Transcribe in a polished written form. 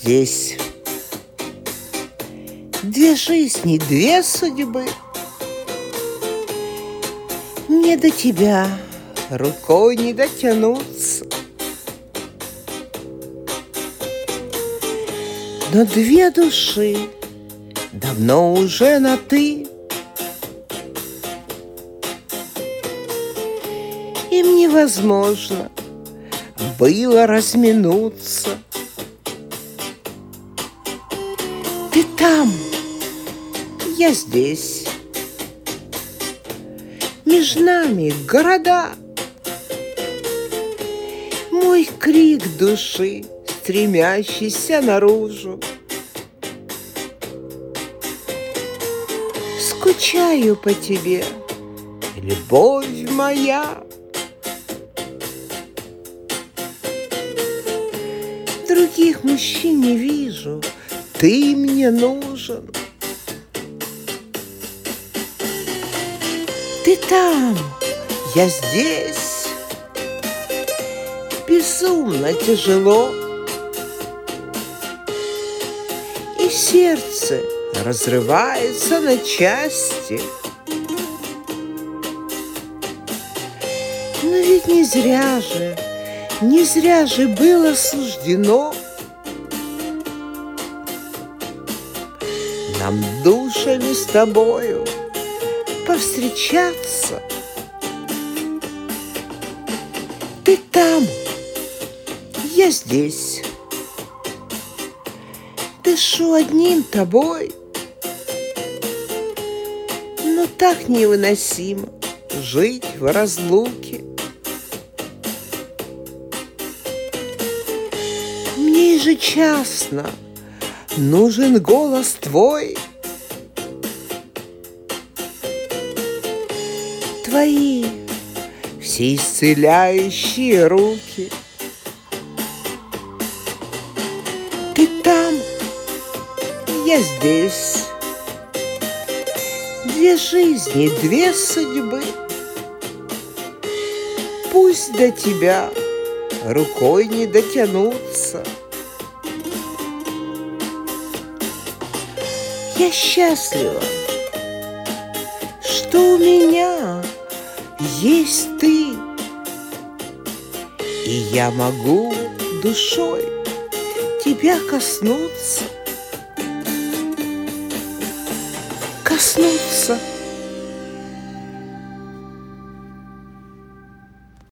здесь. Две жизни, две судьбы. Мне до тебя рукой не дотянуться. Но две души давно уже на «ты». Им невозможно было разминуться. Ты там, я здесь. Между нами города. Мой крик души, стремящийся наружу. Скучаю по тебе, любовь моя. Других мужчин не вижу, ты мне нужен. Ты там, я здесь. Безумно тяжело, и сердце разрывается на части. Но ведь не зря же было суждено нам душами с тобою повстречаться. Ты там, я здесь. Дышу одним тобой, но так невыносимо жить в разлуке. Мне ежечасно нужен голос твой, твои всеисцеляющие руки. Ты там, я здесь. Две жизни, две судьбы. Пусть до тебя рукой не дотянуться. Я счастлива, что у меня есть ты, и я могу душой тебя коснуться.